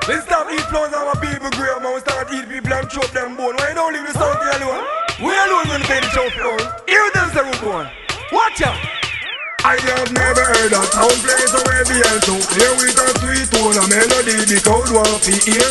We stop eat flowers and our people grave, man. We start eat people and chop them bone. Why don't leave the sound alone? We alone gonna pay the chow floor. Here them say we born. Watch out. I have never heard a sound play so heavy and so clear with a sweet tone, a melody the crowd want to hear.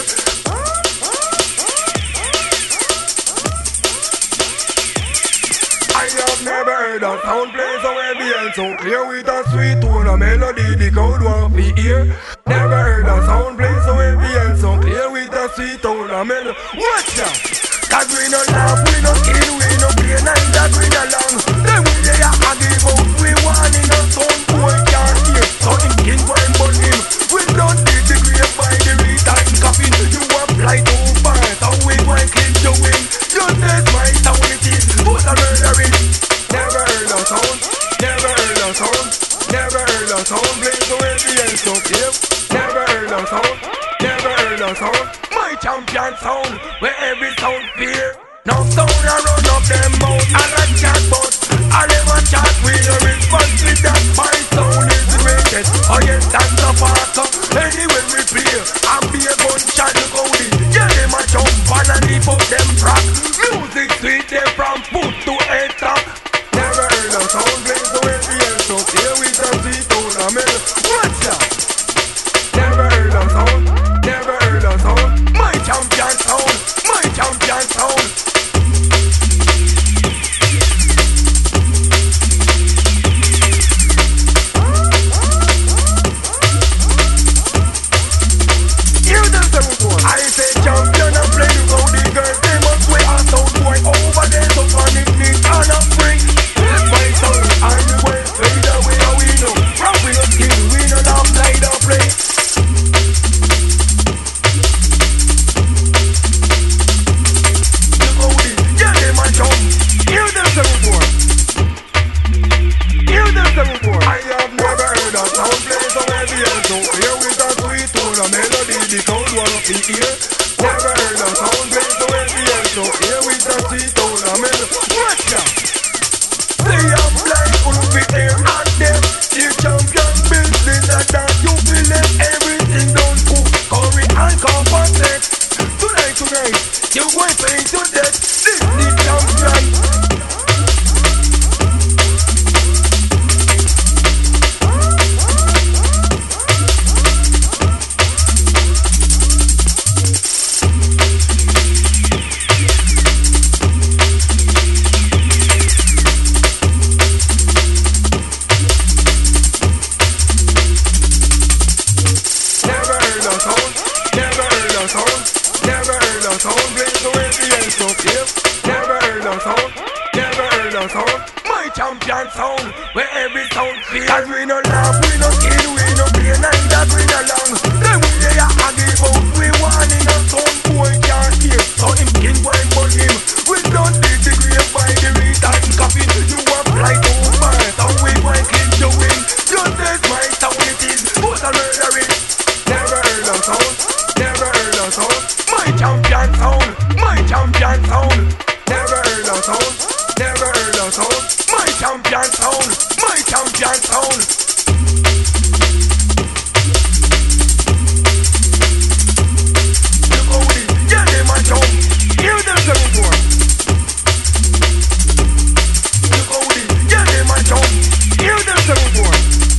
I have never heard a sound play so heavy and so clear with a sweet tone, a melody the crowd want to hear. Never heard a sound play so heavy and so clear with a sweet tone, a melody. Watch out! That we no laugh, we no kill, we no play night, that we no long. Then we lay a give out, we want in a sound boy can't hear. So him king wine but him, we don't dig the grave by the retime coffin. You apply too fast, how we want kill you win. You test my sound it is, who's a murdering. Never heard a sound, never heard a sound, never heard a sound play so heavy and so clear. Never heard a sound, never heard a sound. My champion sound, where every sound fear. No sound a run up them mouth and a chat but I never chat with a response with that. My sound is the greatest, oh yes that's the faster. Anyway we play, and be a gunshot look how it. Yeah them a jump and leap up them rock. Music sweet them from foot to head top. Never heard a sound play so heavy and so clear with a sweet tone a melody. Watch out! Never heard a sound, never heard a sound. My champion sound, my champion sound. I say champion and play the golden girls. They must wear a sound boy over there. So fun it neat and a free. This my sound and the way fade away how we know. From we no skin, we no laugh like the play. The golden, yeah they my jump. Hear them 7-4. Hear them 7-4. I have never heard a sound play so heavy and so clear with a sweet tone, a melody the crowd want to hear. Never heard a sound play so heavy and so clear with a sweet tone, a melody. Watch out! They have blind couldn't be here and them. The champion business and that you feel them everything done cook, curry and compensate. Tonight, you going pay to death. This the champion. My champion sound, where every sound feels. Cause we no laugh, we no kill, we no play night, that we no long. Then we lay a give out, we want in a sound boy can't hear. So him king wine but him, we don't dig the grave by the retime coffin. You apply too fast, how we want kill you win. You test my sound it is, who's a murdering. Never heard a sound, never heard a sound. My champion sound, my champion sound. Never heard a sound, never heard a sound. My champion sound, my champion sound. Look how it, yeah they my jump. Hear them 7-4. Look how it, yeah they my jump. Hear them 7-4.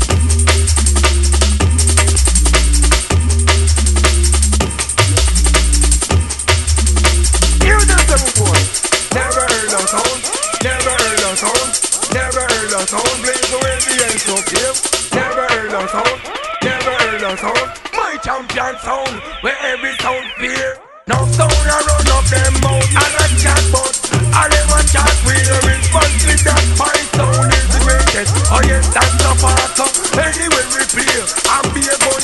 Hear them 7-4. Never heard a sound, never heard a sound, never heard a sound play so heavy and so clear. Never heard a sound, never heard a sound. My champion sound, where every sound fear. No sound a run up them mouth and a chat but I never chat with a response with that. My sound is the greatest, oh yes that's the faster. Anyway we play and be a gun